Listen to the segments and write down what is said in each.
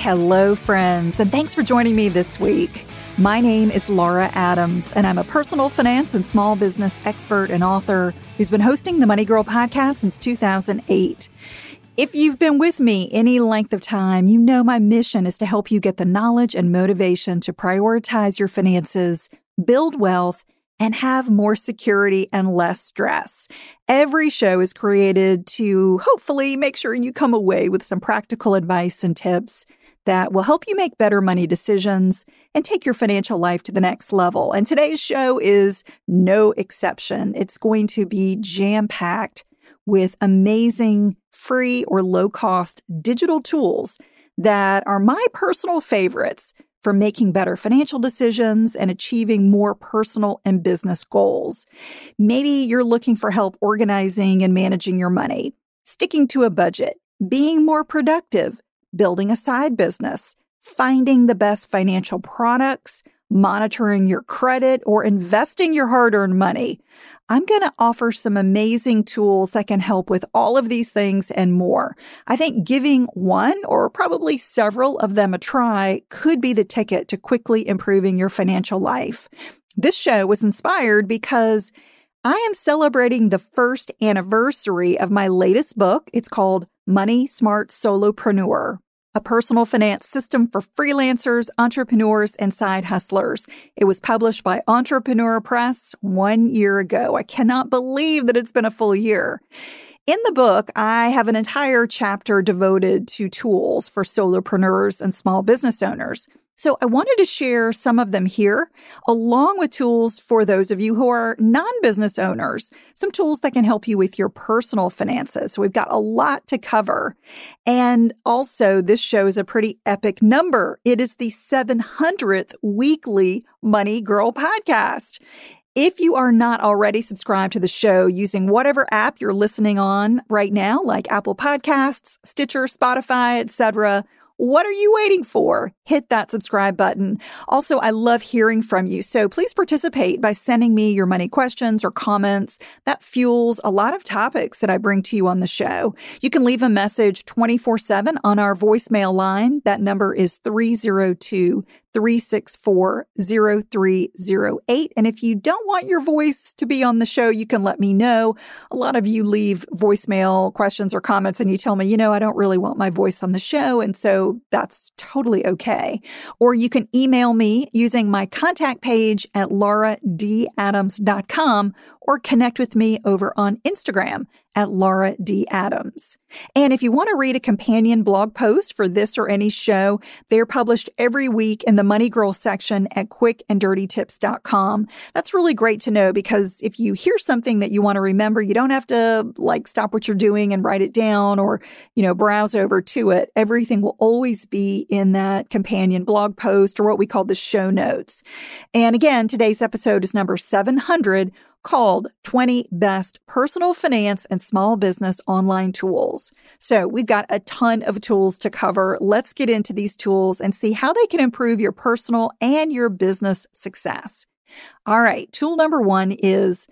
Hello, friends, and thanks for joining me this week. My name is Laura Adams, and I'm a personal finance and small business expert and author who's been hosting the Money Girl podcast since 2008. If you've been with me any length of time, you know my mission is to help you get the knowledge and motivation to prioritize your finances, build wealth, and have more security and less stress. Every show is created to hopefully make sure you come away with some practical advice and tips that will help you make better money decisions and take your financial life to the next level. And today's show is no exception. It's going to be jam-packed with amazing free or low-cost digital tools that are my personal favorites for making better financial decisions and achieving more personal and business goals. Maybe you're looking for help organizing and managing your money, sticking to a budget, being more productive, building a side business, finding the best financial products, monitoring your credit, or investing your hard-earned money. I'm going to offer some amazing tools that can help with all of these things and more. I think giving one or probably several of them a try could be the ticket to quickly improving your financial life. This show was inspired because I am celebrating the first anniversary of my latest book. It's called Money Smart Solopreneur, a personal finance system for freelancers, entrepreneurs, and side hustlers. It was published by Entrepreneur Press 1 year ago. I cannot believe that it's been a full year. In the book, I have an entire chapter devoted to tools for solopreneurs and small business owners. So I wanted to share some of them here, along with tools for those of you who are non-business owners, some tools that can help you with your personal finances. So we've got a lot to cover. And also, this show is a pretty epic number. It is the 700th weekly Money Girl podcast. If you are not already subscribed to the show using whatever app you're listening on right now, like Apple Podcasts, Stitcher, Spotify, etc., what are you waiting for? Hit that subscribe button. Also, I love hearing from you, so please participate by sending me your money questions or comments. That fuels a lot of topics that I bring to you on the show. You can leave a message 24/7 on our voicemail line. That number is 302-364-0308. And if you don't want your voice to be on the show, you can let me know. A lot of you leave voicemail questions or comments and you tell me, I don't really want my voice on the show. And so that's totally okay. Or you can email me using my contact page at lauradadams.com or connect with me over on Instagram at Laura D. Adams. And if you want to read a companion blog post for this or any show, they're published every week in the Money Girl section at quickanddirtytips.com. That's really great to know because if you hear something that you want to remember, you don't have to stop what you're doing and write it down or, browse over to it. Everything will always be in that companion blog post or what we call the show notes. And again, today's episode is number 700, called 20 Best Personal Finance and Small Business Online Tools. So we've got a ton of tools to cover. Let's get into these tools and see how they can improve your personal and your business success. All right, tool number one is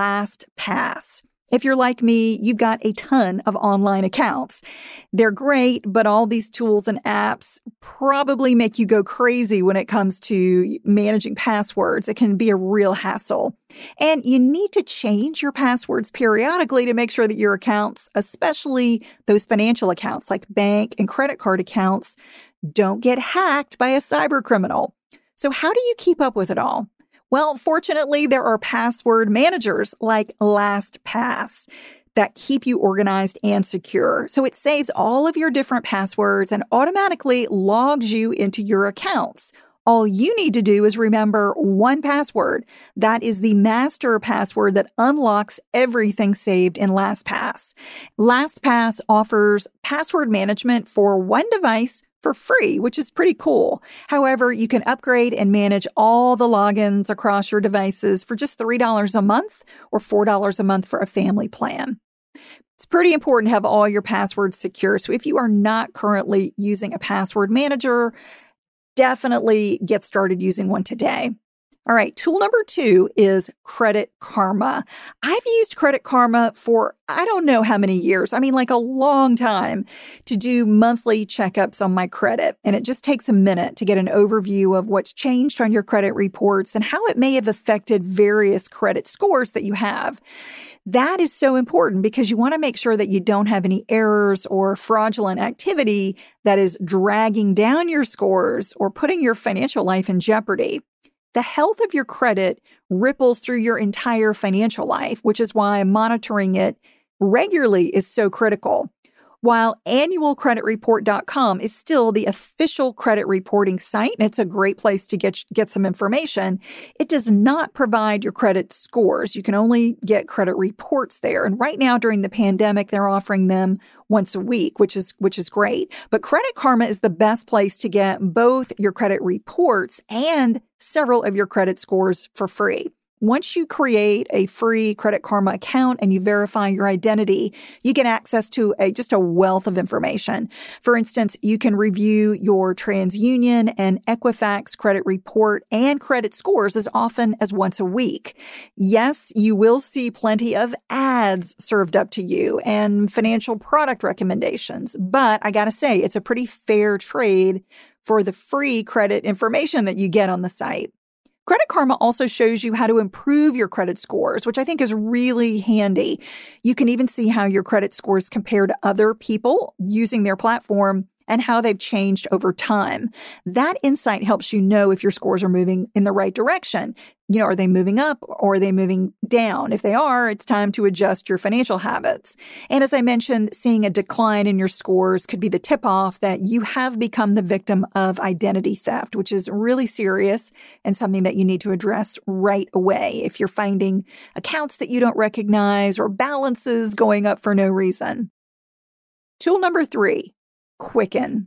LastPass. If you're like me, you've got a ton of online accounts. They're great, but all these tools and apps probably make you go crazy when it comes to managing passwords. It can be a real hassle. And you need to change your passwords periodically to make sure that your accounts, especially those financial accounts like bank and credit card accounts, don't get hacked by a cyber criminal. So how do you keep up with it all? Well, fortunately, there are password managers like LastPass that keep you organized and secure. So it saves all of your different passwords and automatically logs you into your accounts. All you need to do is remember one password. That is the master password that unlocks everything saved in LastPass. LastPass offers password management for one device for free, which is pretty cool. However, you can upgrade and manage all the logins across your devices for just $3 a month or $4 a month for a family plan. It's pretty important to have all your passwords secure. So if you are not currently using a password manager, definitely get started using one today. All right, tool number 2 is Credit Karma. I've used Credit Karma for I don't know how many years. I mean, like a long time to do monthly checkups on my credit. And it just takes a minute to get an overview of what's changed on your credit reports and how it may have affected various credit scores that you have. That is so important because you want to make sure that you don't have any errors or fraudulent activity that is dragging down your scores or putting your financial life in jeopardy. The health of your credit ripples through your entire financial life, which is why monitoring it regularly is so critical. While annualcreditreport.com is still the official credit reporting site, and it's a great place to get some information, it does not provide your credit scores. You can only get credit reports there. And right now during the pandemic, they're offering them once a week, which is great. But Credit Karma is the best place to get both your credit reports and several of your credit scores for free. Once you create a free Credit Karma account and you verify your identity, you get access to just a wealth of information. For instance, you can review your TransUnion and Equifax credit report and credit scores as often as once a week. Yes, you will see plenty of ads served up to you and financial product recommendations, but I gotta say, it's a pretty fair trade for the free credit information that you get on the site. Credit Karma also shows you how to improve your credit scores, which I think is really handy. You can even see how your credit scores compare to other people using their platform and how they've changed over time. That insight helps you know if your scores are moving in the right direction. Are they moving up or are they moving down? If they are, it's time to adjust your financial habits. And as I mentioned, seeing a decline in your scores could be the tip-off that you have become the victim of identity theft, which is really serious and something that you need to address right away if you're finding accounts that you don't recognize or balances going up for no reason. Tool number 3. Quicken.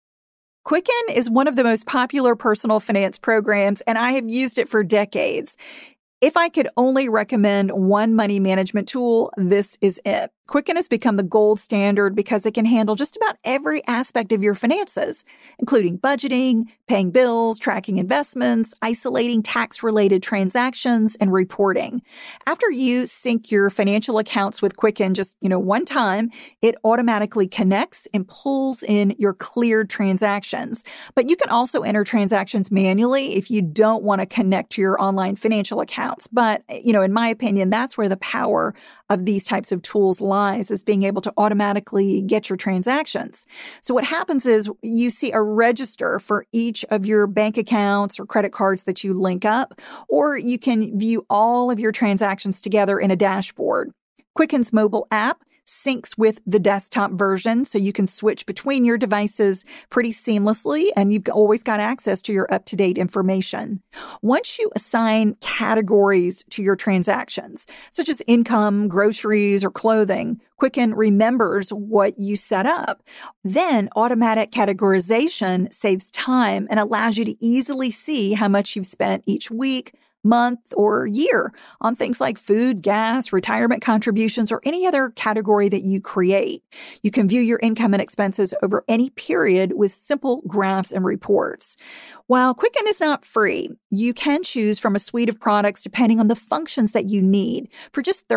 Quicken is one of the most popular personal finance programs, and I have used it for decades. If I could only recommend one money management tool, this is it. Quicken has become the gold standard because it can handle just about every aspect of your finances, including budgeting, paying bills, tracking investments, isolating tax-related transactions, and reporting. After you sync your financial accounts with Quicken just, one time, it automatically connects and pulls in your cleared transactions. But you can also enter transactions manually if you don't want to connect to your online financial accounts. But, in my opinion, that's where the power of these types of tools lies, is being able to automatically get your transactions. So what happens is you see a register for each of your bank accounts or credit cards that you link up, or you can view all of your transactions together in a dashboard. Quicken's mobile app syncs with the desktop version, so you can switch between your devices pretty seamlessly, and you've always got access to your up-to-date information. Once you assign categories to your transactions, such as income, groceries, or clothing, Quicken remembers what you set up. Then automatic categorization saves time and allows you to easily see how much you've spent each week, month, or year on things like food, gas, retirement contributions, or any other category that you create. You can view your income and expenses over any period with simple graphs and reports. While Quicken is not free, you can choose from a suite of products depending on the functions that you need. For just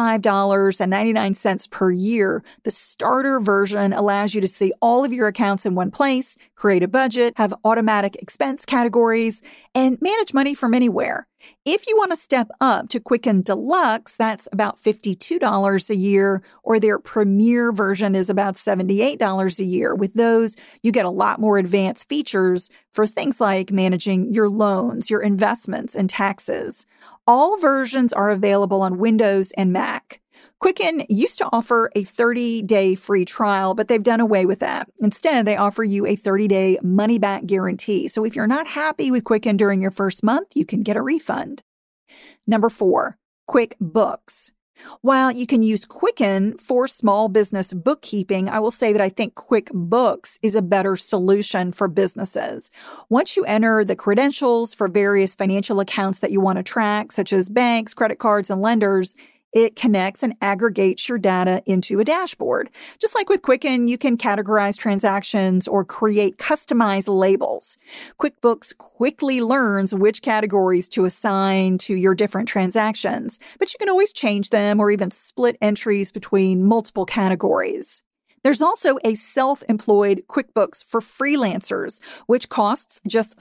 $35.99 per year, the starter version allows you to see all of your accounts in one place, create a budget, have automatic expense categories, and manage money from anywhere. If you want to step up to Quicken Deluxe, that's about $52 a year, or their Premier version is about $78 a year. With those, you get a lot more advanced features for things like managing your loans, your investments, and taxes. All versions are available on Windows and Mac. Quicken used to offer a 30-day free trial, but they've done away with that. Instead, they offer you a 30-day money-back guarantee. So if you're not happy with Quicken during your first month, you can get a refund. Number 4, QuickBooks. While you can use Quicken for small business bookkeeping, I will say that I think QuickBooks is a better solution for businesses. Once you enter the credentials for various financial accounts that you want to track, such as banks, credit cards, and lenders, It connects and aggregates your data into a dashboard. Just like with Quicken, you can categorize transactions or create customized labels. QuickBooks quickly learns which categories to assign to your different transactions, but you can always change them or even split entries between multiple categories. There's also a self-employed QuickBooks for freelancers, which costs just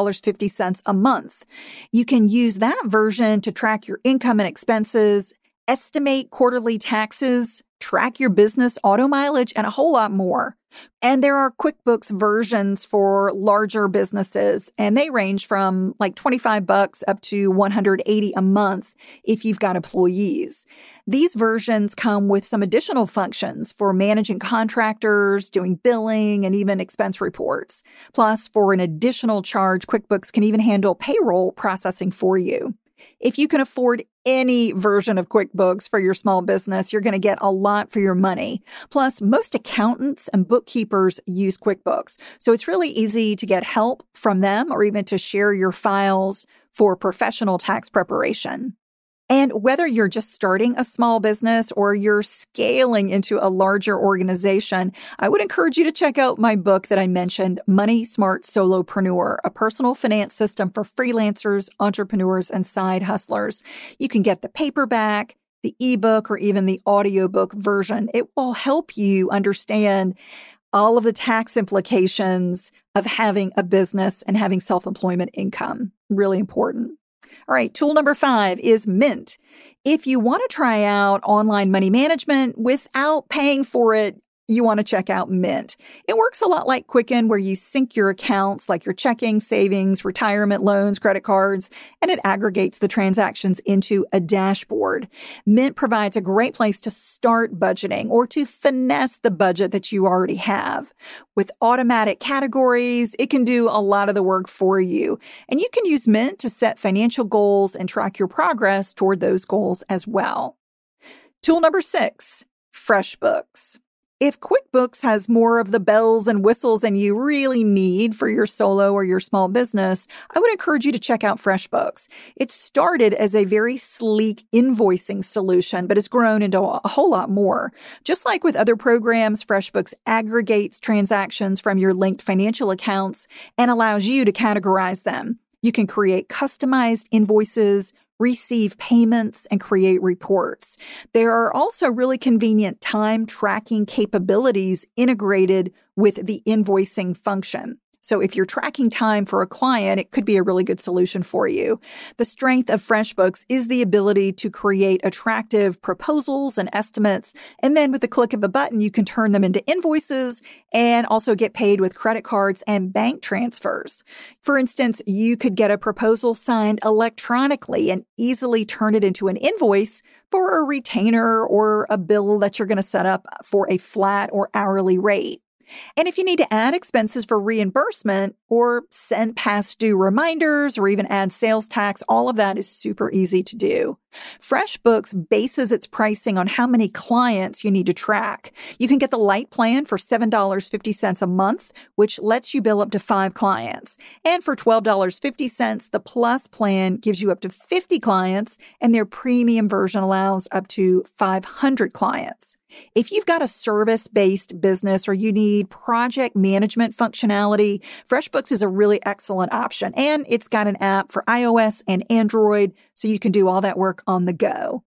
$7.50 a month. You can use that version to track your income and expenses, estimate quarterly taxes, track your business auto mileage, and a whole lot more. And there are QuickBooks versions for larger businesses, and they range from like $25 up to $180 a month if you've got employees. These versions come with some additional functions for managing contractors, doing billing, and even expense reports. Plus, for an additional charge, QuickBooks can even handle payroll processing for you. If you can afford any version of QuickBooks for your small business, you're going to get a lot for your money. Plus, most accountants and bookkeepers use QuickBooks, so it's really easy to get help from them or even to share your files for professional tax preparation. And whether you're just starting a small business or you're scaling into a larger organization, I would encourage you to check out my book that I mentioned, Money Smart Solopreneur, a personal finance system for freelancers, entrepreneurs, and side hustlers. You can get the paperback, the ebook, or even the audiobook version. It will help you understand all of the tax implications of having a business and having self-employment income. Really important. All right, tool number 5 is Mint. If you want to try out online money management without paying for it, you want to check out Mint. It works a lot like Quicken, where you sync your accounts like your checking, savings, retirement loans, credit cards, and it aggregates the transactions into a dashboard. Mint provides a great place to start budgeting or to finesse the budget that you already have. With automatic categories, it can do a lot of the work for you. And you can use Mint to set financial goals and track your progress toward those goals as well. Tool number 6, FreshBooks. If QuickBooks has more of the bells and whistles than you really need for your solo or your small business, I would encourage you to check out FreshBooks. It started as a very sleek invoicing solution, but has grown into a whole lot more. Just like with other programs, FreshBooks aggregates transactions from your linked financial accounts and allows you to categorize them. You can create customized invoices, receive payments, and create reports. There are also really convenient time tracking capabilities integrated with the invoicing function. So if you're tracking time for a client, it could be a really good solution for you. The strength of FreshBooks is the ability to create attractive proposals and estimates. And then with the click of a button, you can turn them into invoices and also get paid with credit cards and bank transfers. For instance, you could get a proposal signed electronically and easily turn it into an invoice for a retainer or a bill that you're going to set up for a flat or hourly rate. And if you need to add expenses for reimbursement or send past due reminders or even add sales tax, all of that is super easy to do. FreshBooks bases its pricing on how many clients you need to track. You can get the light plan for $7.50 a month, which lets you bill up to 5 clients. And for $12.50, the Plus plan gives you up to 50 clients, and their premium version allows up to 500 clients. If you've got a service-based business or you need project management functionality, FreshBooks is a really excellent option. And it's got an app for iOS and Android, so you can do all that work on the go.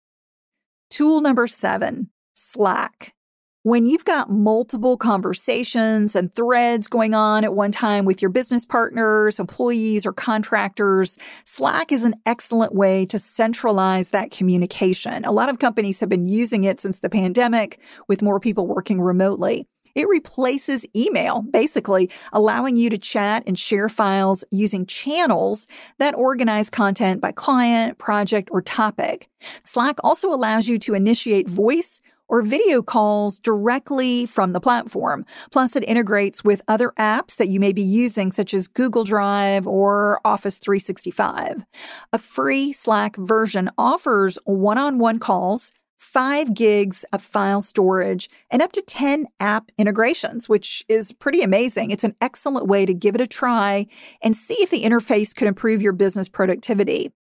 Tool number 7, Slack. When you've got multiple conversations and threads going on at one time with your business partners, employees, or contractors, Slack is an excellent way to centralize that communication. A lot of companies have been using it since the pandemic, with more people working remotely. It replaces email, basically allowing you to chat and share files using channels that organize content by client, project, or topic. Slack also allows you to initiate voice or video calls directly from the platform. Plus, it integrates with other apps that you may be using, such as Google Drive or Office 365. A free Slack version offers one-on-one calls, 5 gigs of file storage, and up to 10 app integrations, which is pretty amazing. It's an excellent way to give it a try and see if the interface could improve your business productivity.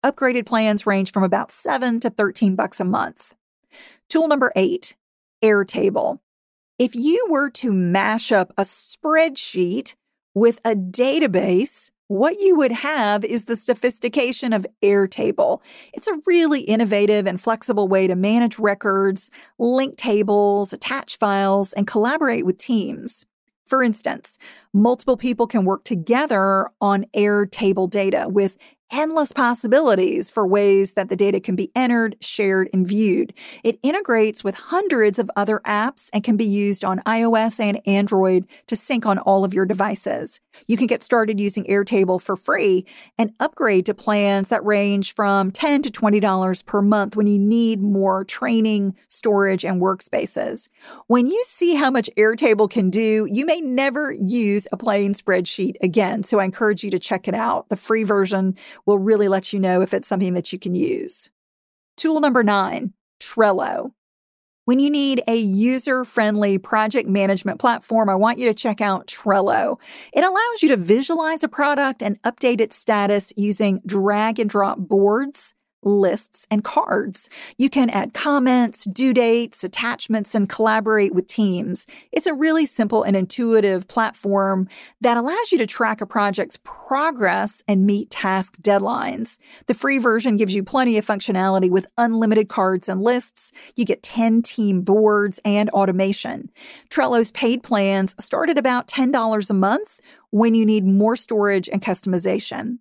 Upgraded plans range from about $7 to $13 a month. Tool number 8, Airtable. If you were to mash up a spreadsheet with a database, what you would have is the sophistication of Airtable. It's a really innovative and flexible way to manage records, link tables, attach files, and collaborate with teams. For instance, multiple people can work together on Airtable data with endless possibilities for ways that the data can be entered, shared, and viewed. It integrates with hundreds of other apps and can be used on iOS and Android to sync on all of your devices. You can get started using Airtable for free and upgrade to plans that range from $10 to $20 per month when you need more training, storage, and workspaces. When you see how much Airtable can do, you may never use a plain spreadsheet again. So I encourage you to check it out. The free version will really let you know if it's something that you can use. Tool number 9, Trello. When you need a user-friendly project management platform, I want you to check out Trello. It allows you to visualize a product and update its status using drag and drop boards, lists, and cards. You can add comments, due dates, attachments, and collaborate with teams. It's a really simple and intuitive platform that allows you to track a project's progress and meet task deadlines. The free version gives you plenty of functionality with unlimited cards and lists. You get 10 team boards and automation. Trello's paid plans start at about $10 a month when you need more storage and customization.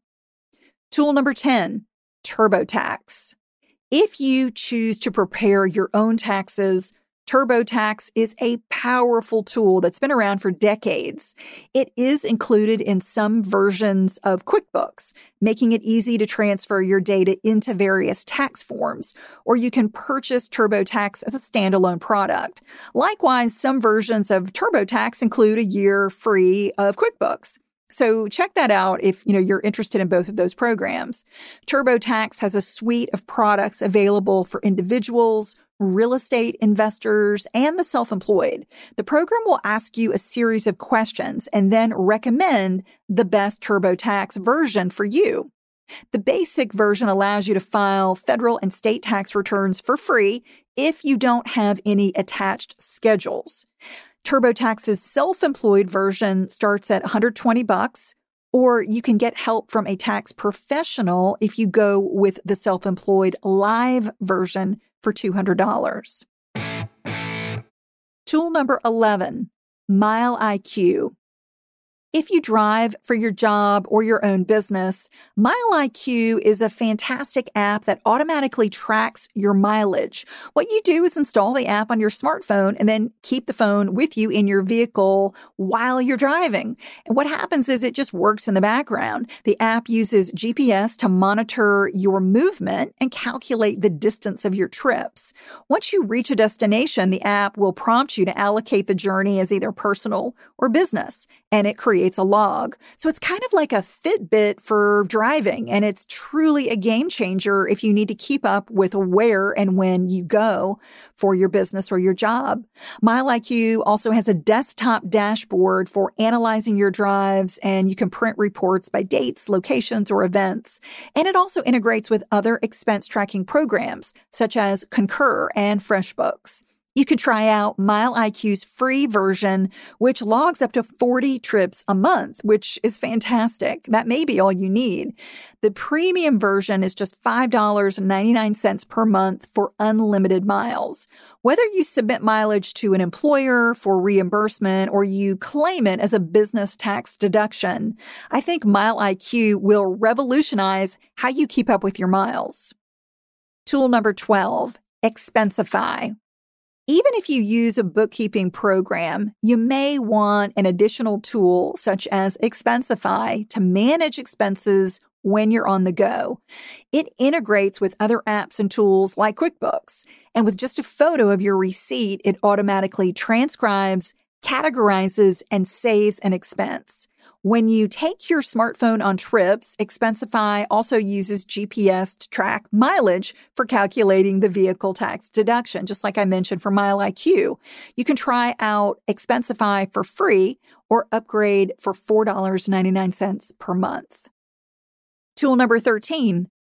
Tool number 10, TurboTax. If you choose to prepare your own taxes, TurboTax is a powerful tool that's been around for decades. It is included in some versions of QuickBooks, making it easy to transfer your data into various tax forms, or you can purchase TurboTax as a standalone product. Likewise, some versions of TurboTax include a year free of QuickBooks. So check that out if you're interested in both of those programs. TurboTax has a suite of products available for individuals, real estate investors, and the self-employed. The program will ask you a series of questions and then recommend the best TurboTax version for you. The basic version allows you to file federal and state tax returns for free if you don't have any attached schedules. TurboTax's self-employed version starts at $120, or you can get help from a tax professional if you go with the self-employed live version for $200. Tool number 11, MileIQ. If you drive for your job or your own business, MileIQ is a fantastic app that automatically tracks your mileage. What you do is install the app on your smartphone and then keep the phone with you in your vehicle while you're driving. And what happens is it just works in the background. The app uses GPS to monitor your movement and calculate the distance of your trips. Once you reach a destination, the app will prompt you to allocate the journey as either personal or business, and it creates a log. So it's kind of like a Fitbit for driving, and it's truly a game changer if you need to keep up with where and when you go for your business or your job. MileIQ also has a desktop dashboard for analyzing your drives, and you can print reports by dates, locations, or events. And it also integrates with other expense tracking programs such as Concur and FreshBooks. You can try out MileIQ's free version, which logs up to 40 trips a month, which is fantastic. That may be all you need. The premium version is just $5.99 per month for unlimited miles. Whether you submit mileage to an employer for reimbursement or you claim it as a business tax deduction, I think MileIQ will revolutionize how you keep up with your miles. Tool number 12, Expensify. Even if you use a bookkeeping program, you may want an additional tool such as Expensify to manage expenses when you're on the go. It integrates with other apps and tools like QuickBooks. And with just a photo of your receipt, it automatically transcribes, categorizes, and saves an expense. When you take your smartphone on trips, Expensify also uses GPS to track mileage for calculating the vehicle tax deduction, just like I mentioned for MileIQ. You can try out Expensify for free or upgrade for $4.99 per month. Tool number 13,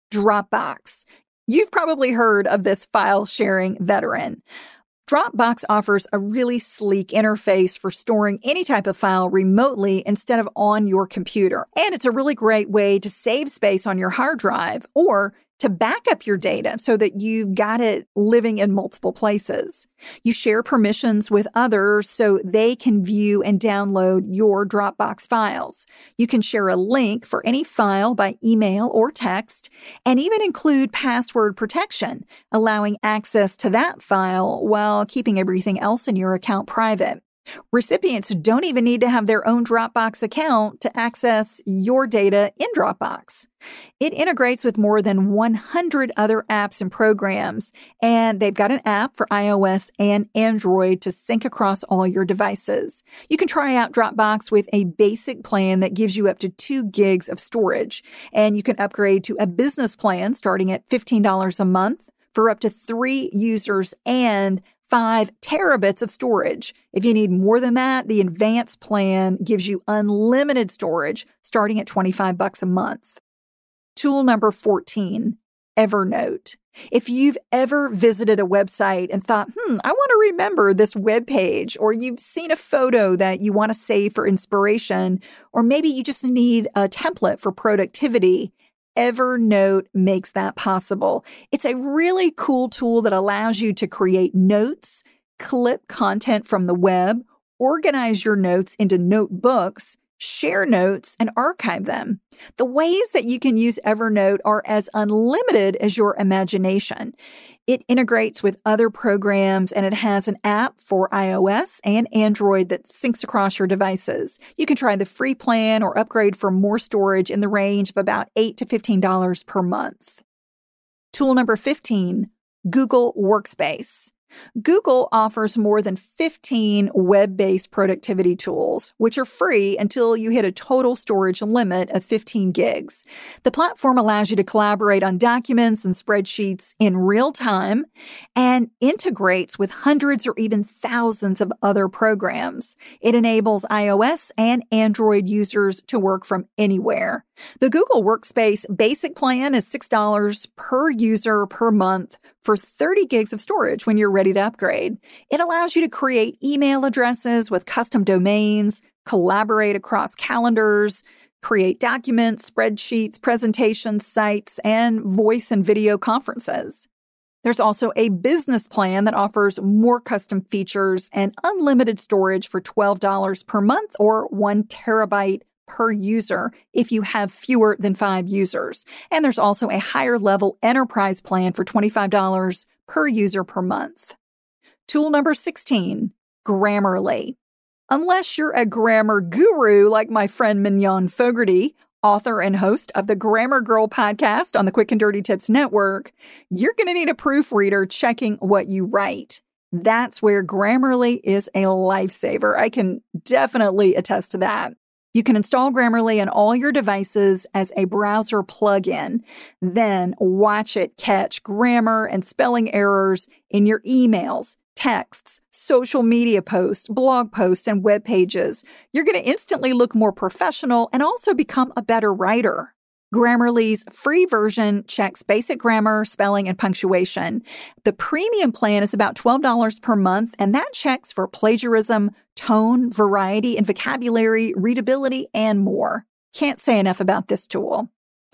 Dropbox. You've probably heard of this file sharing veteran. Dropbox offers a really sleek interface for storing any type of file remotely instead of on your computer. And it's a really great way to save space on your hard drive or to back up your data so that you've got it living in multiple places. You share permissions with others so they can view and download your Dropbox files. You can share a link for any file by email or text, and even include password protection, allowing access to that file while keeping everything else in your account private. Recipients don't even need to have their own Dropbox account to access your data in Dropbox. It integrates with more than 100 other apps and programs, and they've got an app for iOS and Android to sync across all your devices. You can try out Dropbox with a basic plan that gives you up to 2 gigs of storage, and you can upgrade to a business plan starting at $15 a month for up to 3 users and 5 terabits of storage. If you need more than that, the advanced plan gives you unlimited storage starting at $25 a month. Tool number 14, Evernote. If you've ever visited a website and thought, I want to remember this web page, or you've seen a photo that you want to save for inspiration, or maybe you just need a template for productivity, Evernote makes that possible. It's a really cool tool that allows you to create notes, clip content from the web, organize your notes into notebooks, share notes, and archive them. The ways that you can use Evernote are as unlimited as your imagination. It integrates with other programs, and it has an app for iOS and Android that syncs across your devices. You can try the free plan or upgrade for more storage in the range of about $8 to $15 per month. Tool number 15, Google Workspace. Google offers more than 15 web-based productivity tools, which are free until you hit a total storage limit of 15 gigs. The platform allows you to collaborate on documents and spreadsheets in real time and integrates with hundreds or even thousands of other programs. It enables iOS and Android users to work from anywhere. The Google Workspace basic plan is $6 per user per month for 30 gigs of storage when you're ready to upgrade. It allows you to create email addresses with custom domains, collaborate across calendars, create documents, spreadsheets, presentations, sites, and voice and video conferences. There's also a business plan that offers more custom features and unlimited storage for $12 per month or 1 terabyte per user if you have fewer than 5 users. And there's also a higher level enterprise plan for $25 per user per month. Tool number 16, Grammarly. Unless you're a grammar guru like my friend Mignon Fogarty, author and host of the Grammar Girl podcast on the Quick and Dirty Tips Network, you're going to need a proofreader checking what you write. That's where Grammarly is a lifesaver. I can definitely attest to that. You can install Grammarly on all your devices as a browser plugin. Then watch it catch grammar and spelling errors in your emails, texts, social media posts, blog posts, and web pages. You're going to instantly look more professional and also become a better writer. Grammarly's free version checks basic grammar, spelling, and punctuation. The premium plan is about $12 per month, and that checks for plagiarism, tone, variety, and vocabulary, readability, and more. Can't say enough about this tool.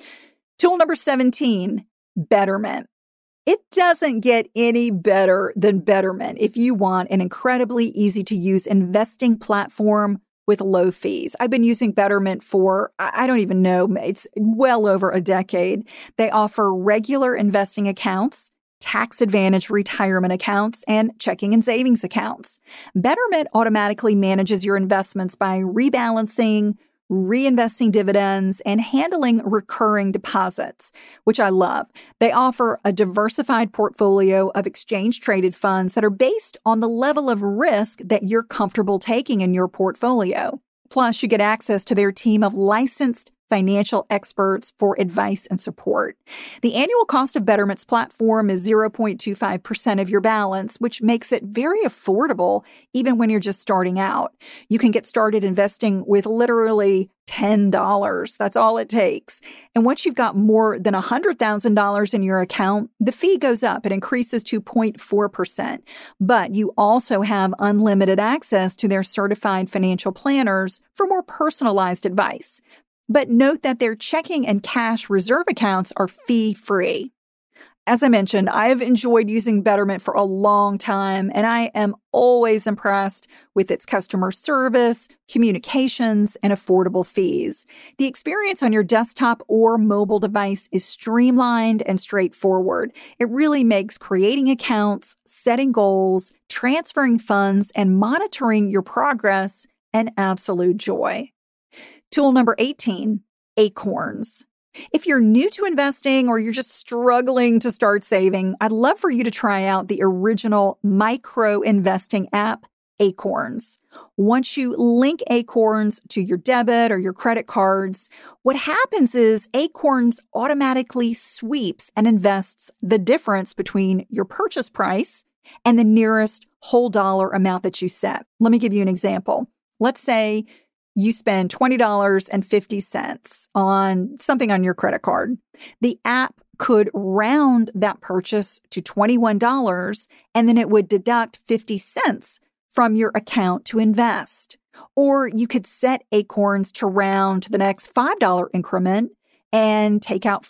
Tool number 17, Betterment. It doesn't get any better than Betterment if you want an incredibly easy-to-use investing platform with low fees. I've been using Betterment for, I don't even know, it's well over a decade. They offer regular investing accounts, tax advantage retirement accounts, and checking and savings accounts. Betterment automatically manages your investments by rebalancing, reinvesting dividends, and handling recurring deposits, which I love. They offer a diversified portfolio of exchange-traded funds that are based on the level of risk that you're comfortable taking in your portfolio. Plus, you get access to their team of licensed financial experts for advice and support. The annual cost of Betterment's platform is 0.25% of your balance, which makes it very affordable even when you're just starting out. You can get started investing with literally $10. That's all it takes. And once you've got more than $100,000 in your account, the fee goes up. It increases to 0.4%. But you also have unlimited access to their certified financial planners for more personalized advice. But note that their checking and cash reserve accounts are fee-free. As I mentioned, I have enjoyed using Betterment for a long time, and I am always impressed with its customer service, communications, and affordable fees. The experience on your desktop or mobile device is streamlined and straightforward. It really makes creating accounts, setting goals, transferring funds, and monitoring your progress an absolute joy. Tool number 18, Acorns. If you're new to investing or you're just struggling to start saving, I'd love for you to try out the original micro investing app, Acorns. Once you link Acorns to your debit or your credit cards, what happens is Acorns automatically sweeps and invests the difference between your purchase price and the nearest whole dollar amount that you set. Let me give you an example. Let's say you spend $20.50 on something on your credit card. The app could round that purchase to $21, and then it would deduct 50 cents from your account to invest. Or you could set Acorns to round to the next $5 increment and take out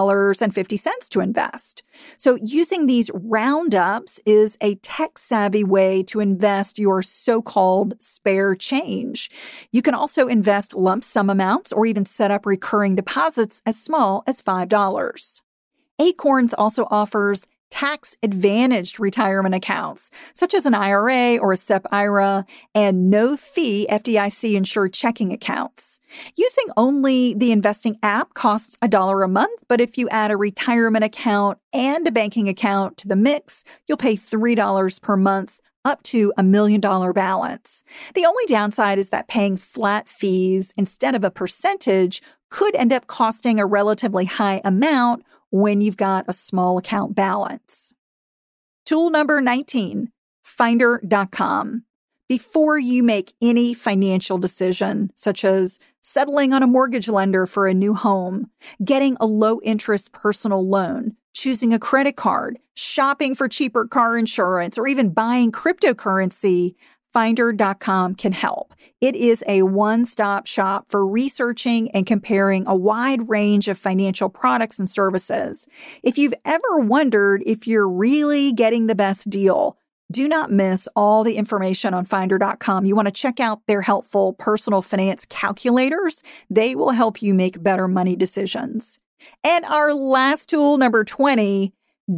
$4.50 to invest. So using these roundups is a tech-savvy way to invest your so-called spare change. You can also invest lump sum amounts or even set up recurring deposits as small as $5. Acorns also offers tax-advantaged retirement accounts, such as an IRA or a SEP IRA, and no-fee FDIC-insured checking accounts. Using only the investing app costs $1 a month, but if you add a retirement account and a banking account to the mix, you'll pay $3 per month, up to $1 million balance. The only downside is that paying flat fees instead of a percentage could end up costing a relatively high amount when you've got a small account balance. Tool number 19, Finder.com. Before you make any financial decision, such as settling on a mortgage lender for a new home, getting a low-interest personal loan, choosing a credit card, shopping for cheaper car insurance, or even buying cryptocurrency, Finder.com can help. It is a one-stop shop for researching and comparing a wide range of financial products and services. If you've ever wondered if you're really getting the best deal, do not miss all the information on Finder.com. You want to check out their helpful personal finance calculators. They will help you make better money decisions. And our last tool, number 20,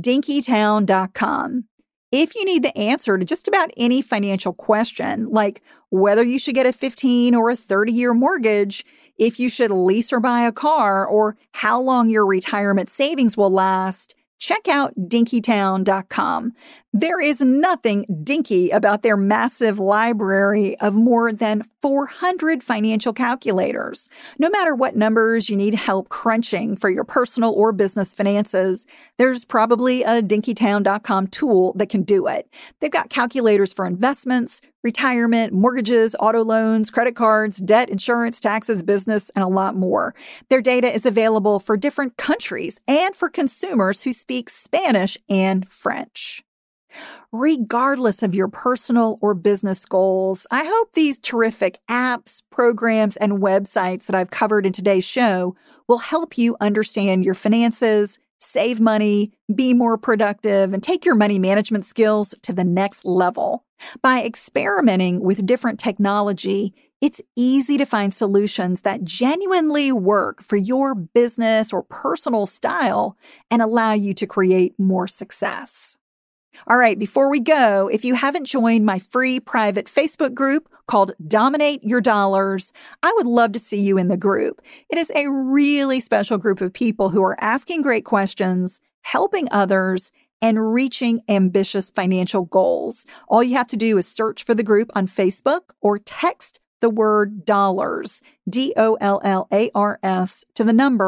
Dinkytown.com. If you need the answer to just about any financial question, like whether you should get a 15 or a 30-year mortgage, if you should lease or buy a car, or how long your retirement savings will last, check out Dinkytown.com. There is nothing dinky about their massive library of more than 400 financial calculators. No matter what numbers you need help crunching for your personal or business finances, there's probably a Dinkytown.com tool that can do it. They've got calculators for investments, retirement, mortgages, auto loans, credit cards, debt, insurance, taxes, business, and a lot more. Their data is available for different countries and for consumers who speak Spanish and French. Regardless of your personal or business goals, I hope these terrific apps, programs, and websites that I've covered in today's show will help you understand your finances, save money, be more productive, and take your money management skills to the next level. By experimenting with different technology, it's easy to find solutions that genuinely work for your business or personal style and allow you to create more success. All right, before we go, if you haven't joined my free private Facebook group called Dominate Your Dollars, I would love to see you in the group. It is a really special group of people who are asking great questions, helping others, and reaching ambitious financial goals. All you have to do is search for the group on Facebook or text the word dollars, DOLLARS, to the number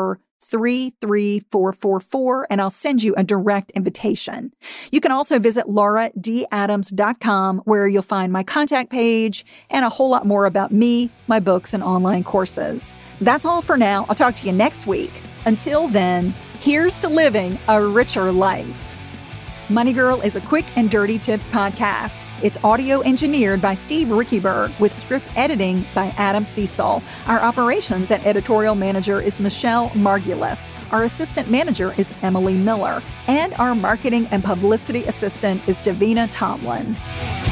33444, and I'll send you a direct invitation. You can also visit lauradadams.com, where you'll find my contact page and a whole lot more about me, my books, and online courses. That's all for now. I'll talk to you next week. Until then, here's to living a richer life. Money Girl is a quick and dirty tips podcast. It's audio engineered by Steve Rickyberg with script editing by Adam Cecil. Our operations and editorial manager is Michelle Margulis. Our assistant manager is Emily Miller. And our marketing and publicity assistant is Davina Tomlin.